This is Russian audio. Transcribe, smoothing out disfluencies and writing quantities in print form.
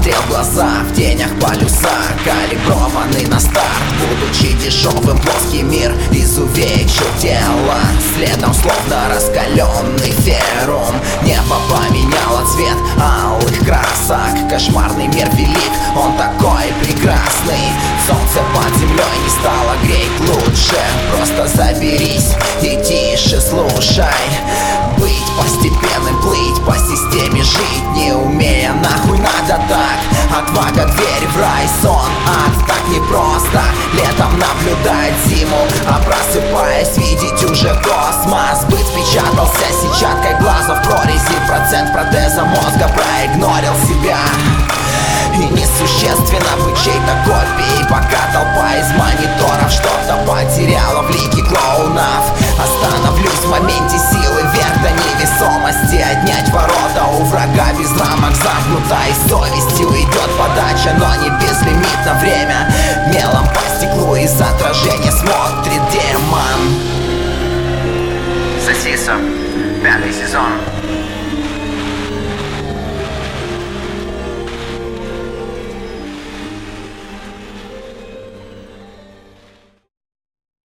смотрел в глаза, в тенях полюса, калиброванный на старт. Будучи дешевым, плоский мир изувечил тело, следом словно раскаленный феррум. Небо поменяло цвет алых красок. Кошмарный мир велик, он такой прекрасный. Солнце под землей не стало греть лучше. Просто заберись и тише слушай. Быть постепенным, плыть по системе, жить не умея, нахуй надо так. Отвага, дверь в рай, сон, ад, так непросто летом наблюдать зиму, а просыпаясь видеть уже космос. Быть впечатался сетчаткой глаза в прорези, процент протеза мозга проигнорил себя. И несущественно быть чьей-то копией, пока толпа из мониторов что-то потеряла в лике клоунов. Остановлюсь в моменте силы вверх до невесомости, отнять ворота у врага без рамок замкнутой совестью. Идет подача, но не безлимитно время. Мелом по стеклу из отражения смотрит демон. Сосиса, 5-й сезон.